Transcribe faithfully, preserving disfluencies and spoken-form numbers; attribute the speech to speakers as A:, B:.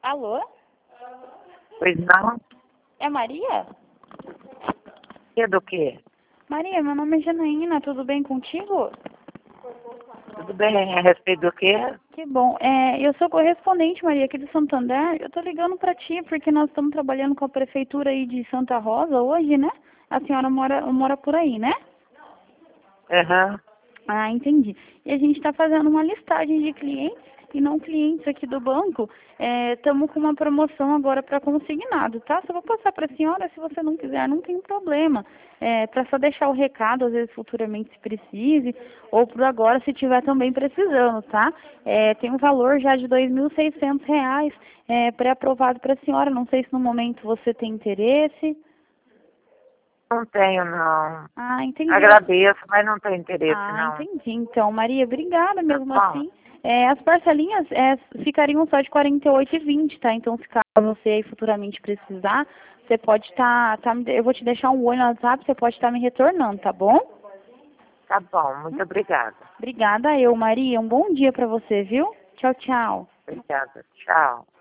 A: Alô?
B: Pois não?
A: É Maria?
B: E do quê?
A: Maria, meu nome é Janaína, tudo bem contigo?
B: Tudo bem? A respeito do quê?
A: Que bom. É, eu sou correspondente, Maria, aqui de Santander. Eu tô ligando pra ti porque nós estamos trabalhando com a prefeitura aí de Santa Rosa hoje, né? A senhora mora, mora por aí, né?
B: Aham.
A: Ah, entendi. E a gente está fazendo uma listagem de clientes e não clientes aqui do banco. Estamos com uma promoção agora para consignado, tá? Só vou passar para a senhora, se você não quiser, não tem problema. É, para só deixar o recado, às vezes futuramente se precise, ou por agora se tiver também precisando, tá? É, tem um valor já de dois mil e seiscentos reais é, pré-aprovado para a senhora. Não sei se no momento você tem interesse.
B: Não tenho, não.
A: Ah, entendi.
B: Agradeço, mas não tenho interesse,
A: Ah,
B: não.
A: entendi. Então, Maria, obrigada
B: Tá
A: mesmo
B: bom?
A: assim. É, as parcelinhas é, ficariam só de quarenta e oito e vinte, tá? Então, se caso você aí futuramente precisar, você pode estar, tá, tá, eu vou te deixar um oi no WhatsApp, você pode estar me retornando, tá bom?
B: Tá bom, muito obrigada.
A: Obrigada eu, Maria. Um bom dia para você, viu? Tchau, tchau.
B: Obrigada. Tchau.